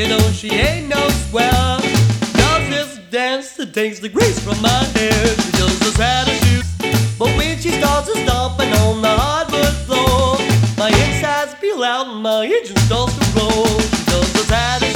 You know she ain't no square. Does this dance that takes the grace from my hair. She does the saddest shoes, but when she starts to stomping on the hardwood floor, my insides peel out and my engine starts to roll. She does the saddest